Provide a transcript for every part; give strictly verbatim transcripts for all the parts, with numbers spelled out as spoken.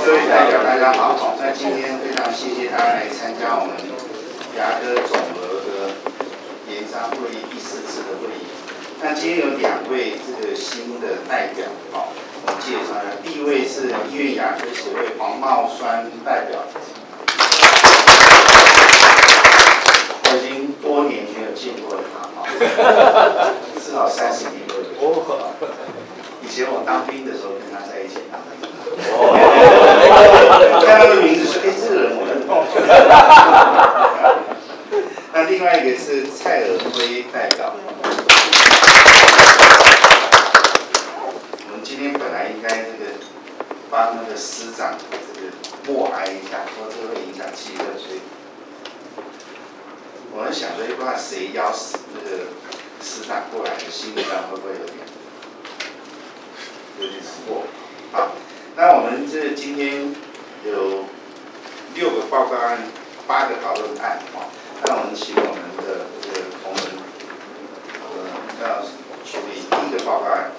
各位代表大家好，那今天非常谢谢大家来参加我们牙科总额的研商会议第四次的会议。那今天有两位这个新的代表，好，我介绍一下。第一位是医院牙科协会黄茂栓代表，我已经多年没有见过他，哈，至少三十年都有。以前我当兵的时候跟他在一起当兵。哦，看到这个名字说，哎，这个人我认识。那另外一个是蔡尔辉代表。我们今天本来应该这个帮那个师长这个默哀一下，说这个会影响气氛，所以我在想说，不知道谁邀死那个师长过来的，心理上会不会有点有点难过？好。那我们这今天有六个报告案，八个讨论案，哦。那我们请我们的这个同仁，呃，要处理第一个报告案。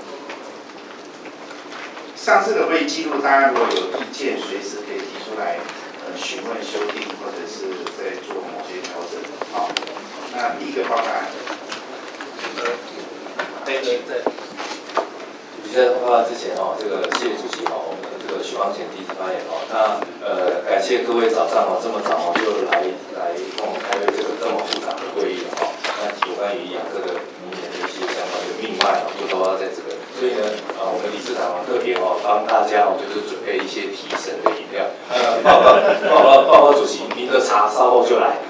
上次的会议记录，大家如果有意见，随时可以提出来，呃，询问、修订，或者是在做某些调整。好，那第一个报告案，呃，在请在。 在报告之前哦，这个谢谢主席哦，我们这个许光前第一次发言哦，那呃感谢各位早上哦这么早哦就来来跟我们开会这个这么复杂的会议哦，那有关于牙科的明年的一些相关的命脉哦，就都要在这个，所以呢呃我们理事长特别哦帮大家哦就是准备一些提神的饮料，呃报告报告报告主席，您的茶稍后就来，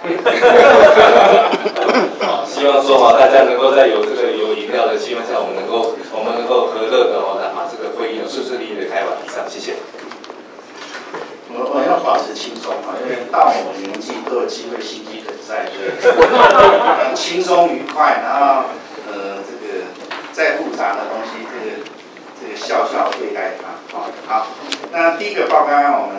好，希望说哈大家能够在有这个有饮料的气氛下，我们能够我们能够和乐的。把这个会议顺顺利利的开完以上，谢谢。 我我要保持轻松啊，因为到我们年纪都有机会心肌梗塞，对，轻松愉快，然后呃这个再复杂的东西，这个这个笑笑对待它，好，好。那第一个报告案我们